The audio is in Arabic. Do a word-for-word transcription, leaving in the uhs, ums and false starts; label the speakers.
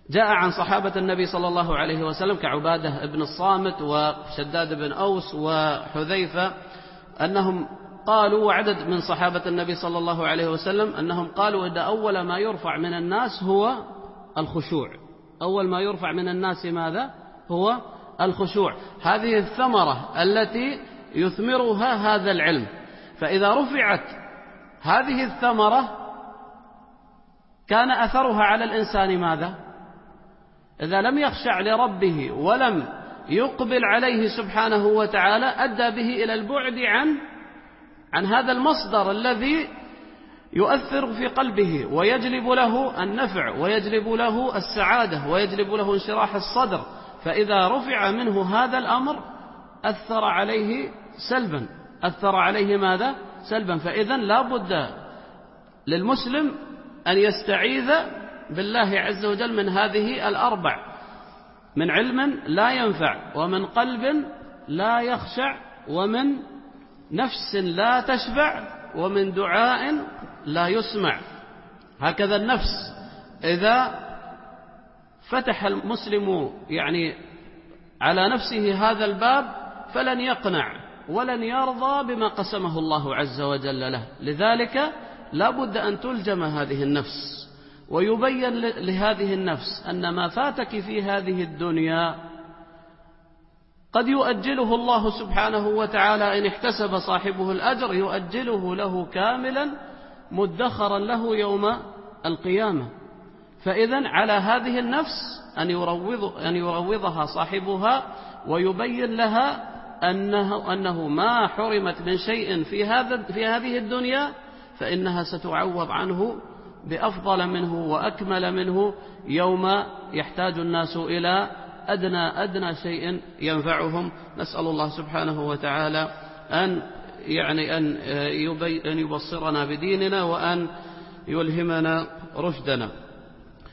Speaker 1: جاء عن صحابة النبي صلى الله عليه وسلم كعبادة بن الصامت وشداد بن أوس وحذيفة أنهم قالوا، وعدد من صحابة النبي صلى الله عليه وسلم أنهم قالوا إن أول ما يرفع من الناس هو الخشوع. أول ما يرفع من الناس ماذا؟ هو الخشوع. هذه الثمرة التي يثمرها هذا العلم. فإذا رفعت هذه الثمرة كان أثرها على الإنسان ماذا؟ إذا لم يخشع لربه ولم يقبل عليه سبحانه وتعالى أدى به إلى البعد عن عن هذا المصدر الذي يؤثر في قلبه ويجلب له النفع ويجلب له السعادة ويجلب له انشراح الصدر. فإذا رفع منه هذا الأمر أثر عليه سلبا، أثر عليه ماذا؟ سلبا. فإذا لا بد للمسلم أن يستعيذ بالله عز وجل من هذه الأربع: من علم لا ينفع، ومن قلب لا يخشع، ومن نفس لا تشبع، ومن دعاء لا يسمع. هكذا النفس إذا فتح المسلم يعني على نفسه هذا الباب فلن يقنع ولن يرضى بما قسمه الله عز وجل له. لذلك لا بد أن تلجم هذه النفس ويبين لهذه النفس أن ما فاتك في هذه الدنيا قد يؤجله الله سبحانه وتعالى إن احتسب صاحبه الأجر، يؤجله له كاملا مدخرا له يوم القيامة. فإذن على هذه النفس أن يروض أن يروضها صاحبها ويبين لها أنه أنه ما حرمت من شيء في هذا في هذه الدنيا فإنها ستعوض عنه بأفضل منه وأكمل منه يوم يحتاج الناس إلى أدنى أدنى شيء ينفعهم. نسأل الله سبحانه وتعالى أن يعني أن أن يبصرنا بديننا وأن يلهمنا رشدنا.